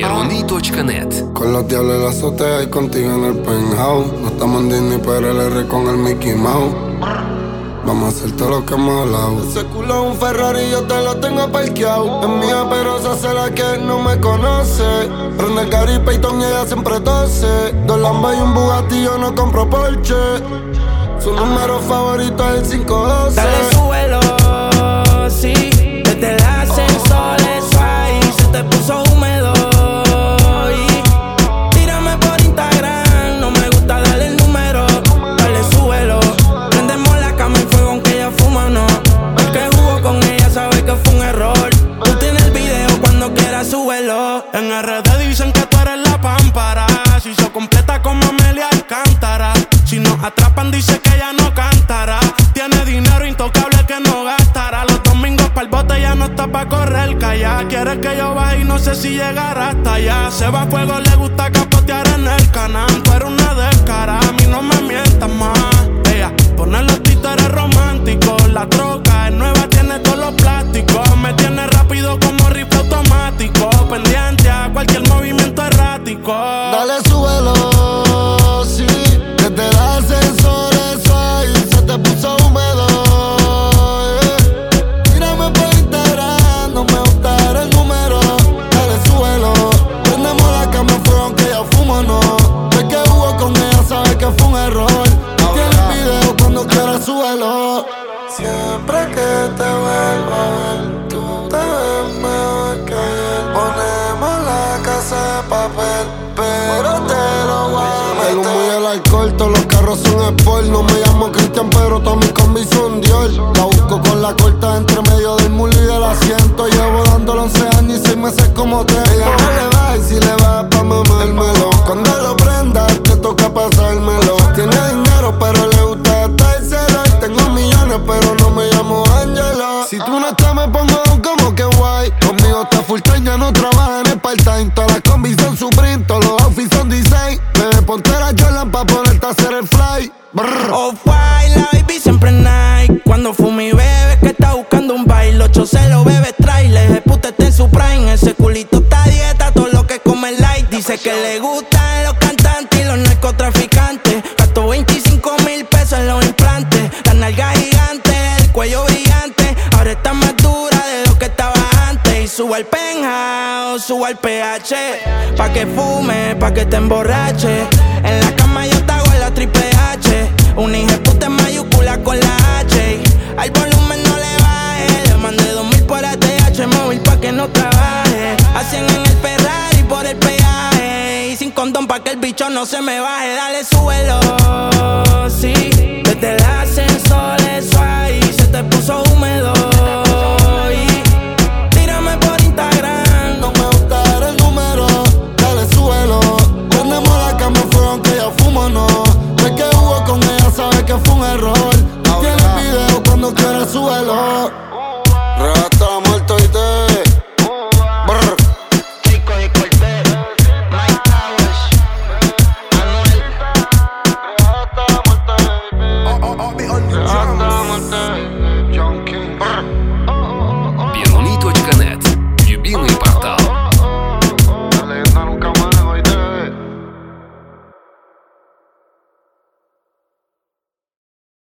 Runi.net. Con los diablos en la azotea y contigo en el penthouse. No estamos en Disney, pero el R con el Mickey Mouse. Vamos a hacer todo lo que hemos hablado. Ese culo es un Ferrari, yo te lo tengo parqueado. Es mía, pero se hace la que no me conoce. Prende el Gary Payton y ella siempre tose. Dos Lambos y un Bugatti, yo no compro Porsche. Su número favorito es el 512. Dale, súbelo, sí. Desde el ascensor, eso ahí se te puso húmedo. Y tírame por Instagram, no me gusta darle el número. Dale, súbelo. Prendemos la cama en fuego aunque ella fuma, no. El que jugó con ella sabe que fue un error. Tú tienes el video, cuando quieras súbelo. En RD dicen que tú eres la pámpara. Si se completa como Amelia Alcántara. Si nos atrapan dice que ella no cantará. Tiene dinero intocable que no gastará. Los domingos pa'l bote ya no está pa' correr calla. Quiere que yo baje y no sé si llegará hasta allá. Se va a fuego, le gusta capotear en el canal. Tú eres una descara, a mí no me mientas más. Ella pone los títeres románticos. La troca es nueva, tiene todos los plásticos. Me tiene rápido como rifle automático. Pendiente a cualquier movimiento errático. Dale, súbelo, sí. Desde el ascensor, eso ahí se te puso húmedo. Tírame por Instagram, no me gusta dar el número. Dale, súbelo. Prendemos la cama en fuego aunque ella fumo, no. El que jugó con ella sabe que fue un error. Tiene el video, cuando quieras súbelo. Siempre que te vuelvo a ver, tú te ves mejor que ayer. Ponemos la casa de papel, pero te lo voy a meter. El humo y el alcohol, todos los carros son sport. No me llamo Cristian, pero todas mis combis son Dior. La busco con la corta entre medio del mulo y del asiento. Llevo dándolo 11 años y 6 meses como te. Ella no le va y si le va pa' mamármelo. Cuando lo prendas te toca pasármelo. Tiene dinero pero le gusta gastárselo. Tengo millones pero no me llamo Angelo. Si tú no estás me pongo como que guay. Conmigo está full time, ya no trabaja en el part-time. Todas las combis son Supreme, todos los outfits son design. Bebé, ponte la Jordan pa' ponerte a hacer el fly. Off-white, la baby siempre Nike. Cuando fumi bebe que está buscando un baile. 8 se lo bebe trailer. El puta está en su prime. Ese culito está a dieta, todo lo que come light. Dice que le gustan los cantantes y los narcotraficantes. Gastó 25,000 pesos en los implantes. La nalga gigante, el cuello brillante. Ahora está más dura de lo que estaba antes. Y subo al penthouse, subo al PH. Pa' que fume, pa' que te emborrache. En la cama yo te hago la triple H. Una hija puta en mayúscula con la H. Al volumen no le baje. Le mandé 2,000 por ATH móvil pa' que no trabaje. A 100 en el Ferrari por el peaje. Y sin condón pa' que el bicho no se me baje. Dale, súbelo, sí. Desde el ascensor, eso ahí se te puso húmedo. Y tírame por Instagram. No me gusta dar el número. Dale, súbelo. Prendemos la cama en fuego aunque ella fumo, no. El que jugó con ella sabe que fue un error. Tiene el video, cuando quieras súbelo.